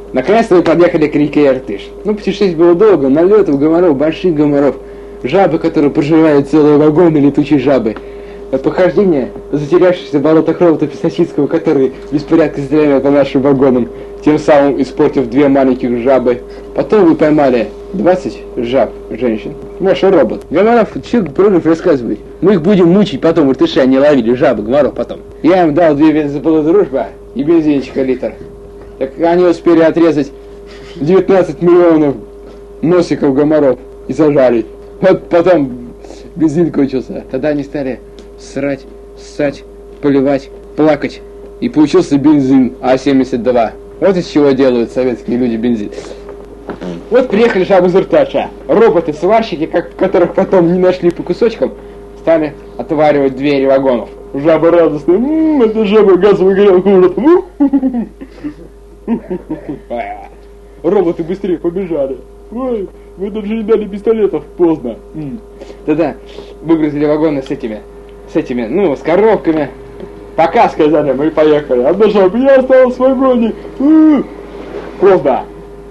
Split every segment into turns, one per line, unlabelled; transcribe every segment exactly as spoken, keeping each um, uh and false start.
Наконец-то мы подъехали к реке Иртыш. Ну, путешествие было долго, налетов, гоморов, больших гоморов. Жабы, которые проживают целые вагоны, летучие жабы. Похождение затерявшихся в болотах робота Писачинского, которые беспорядка стреляли по нашим вагонам, тем самым испортив две маленьких жабы. Потом вы поймали двадцать жаб, женщин. Ваш робот. Гоморов, что против рассказывай. Мы их будем мучить потом, в Иртыше они ловили жабы, гоморов потом. Я им дал две бензопилы дружба и бензинчика литр. Так они успели отрезать девятнадцать миллионов носиков гоморов и сажали. Вот потом бензин кончился. Тогда они стали срать, ссать, поливать, плакать. И получился бензин А семьдесят два. Вот из чего делают советские люди бензин. Вот приехали жабы из Иртыша. Роботы-сварщики, как, которых потом не нашли по кусочкам, стали отваривать двери вагонов. Жабы радостные. Ммм, это жаба газовый горел. Роботы быстрее побежали. Ой, вы даже не дали пистолетов, поздно. Да-да, выгрузили вагоны с этими, с этими, ну, с коробками. Пока, сказали, мы поехали. Одна жаба, я осталась в вагоне. Поздно.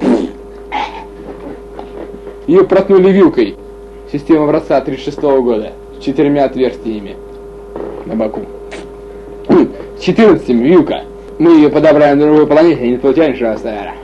Ее проткнули вилкой. Система образца тридцать шестого года. С четырьмя отверстиями на боку. С четырнадцатым вилка. Мы ее подобрали на другой планете, инопланетянин оставили.